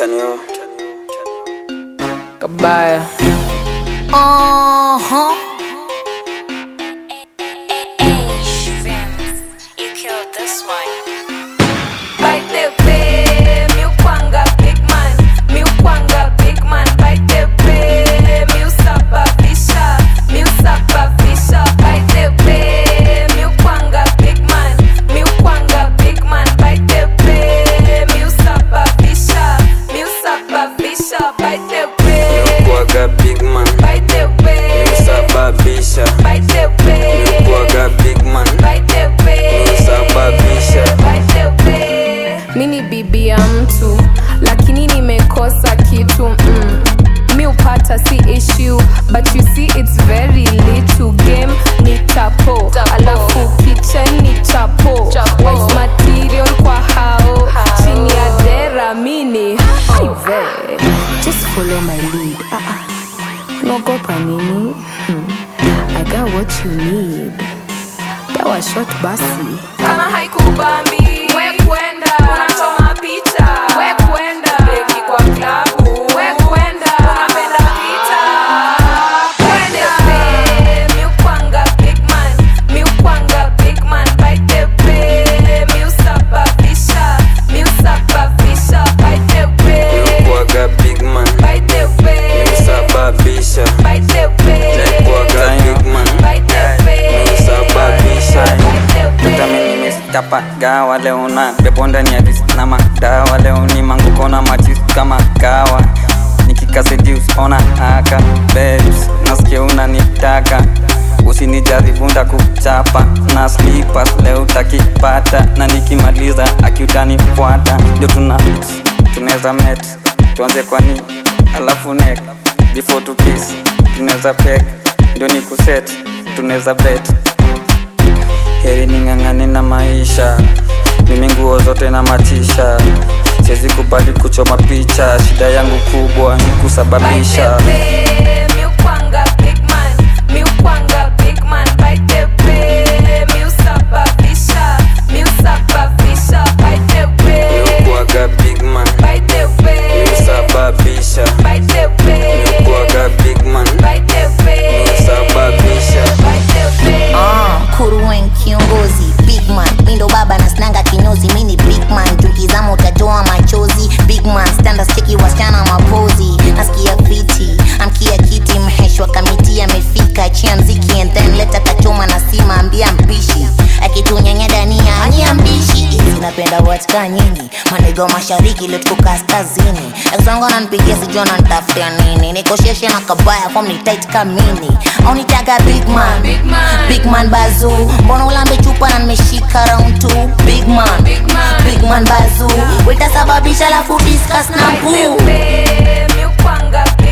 Chanio Kabaya. You killed this one. Bite the pay, mi ukwanga big man, mi ukwanga big man. Bite the pay, mi usababisha, mi usababisha. Bite the pay, mi ukwanga big man, mi ukwanga big man. Bite the pay, mi usababisha, mi usababisha. Bite the pay, Kwaga big man bite the pay, Usababisha bite the pay, Kwaga big man bite the pay, Usababisha bite the pay. Mini bibi ya mtu lakini nimekosa kitu Mi upata si issue but you see it's very little. Game ni chapo alafu kitchen ni chapo Wife material kwa hao chini ya dera mini Aive just follow my lead Nogopa nini I got what you need Dawa short basi Kama haikubambi we kwenda, unachoma picha we kwenda, beki kwa klabu we kwenda, unapenda pita kwenda. Mi ukwanga big man, mi ukwanga big man. Bite the pay, mi usababisha, mi usababisha. Bite the pay, Kwaga big man bite the pay, Usababisha bite the pay, Kwaga big man bite the pay, Usababisha bite the pay. Vitamini miskapa gawa leo na bebo ndani ya risk na madawa. Leo ni manguko na matis kama kawa. Nikikaseduce ona haka babes, nasikia unanitaka. Usinijaribu ndakuchapa na slippers leo utakipata. Na nikimaliza akiutanifuata. Ndio tunaweza met tuanze kwa ni alafu neck before to kiss tunaweza pek ndio ni kuset tunaweza bet. Heri ning'ang'ane na maisha, mimi nguo zote na matisha. Siwezi kubali kuchoma picha, shida yangu kubwa ni kusababisha. Bite the pay, mi ukwanga big man, mi ukwanga big man. Bite the pay, mi usababisha, mi usababisha. Bite the pay, Kwaga big man bite the pay, Usababisha bite the pay, Kwaga big man bite the pay, Usababisha bite the pay. Kuruwen kiongozi big man, mindo baba na snanga kinyozi. Mini big man, tukizama utatoa machozi. Big man, standa stiki wasichana mapozi. Nasikia fiti, amkia kiti. Mheshwa kamiti amefika, chia mziki and then leta kachoma na sima. Ambia mpishi, akitunyanya dania ania mbishi. Napenda watika nyingi, manego mashariki letuko kaskazini. Exongo nanpigia sijua nantafutia nini. Nikosheshe na kabaya kwa mni tight kamini. Aunitaga big man, big man bazu. Mbona ulambe chupa na nimeshika round 2. Big man bazu. Wetasababisha lafu discuss na Bite the poo. pay, mi ukwanga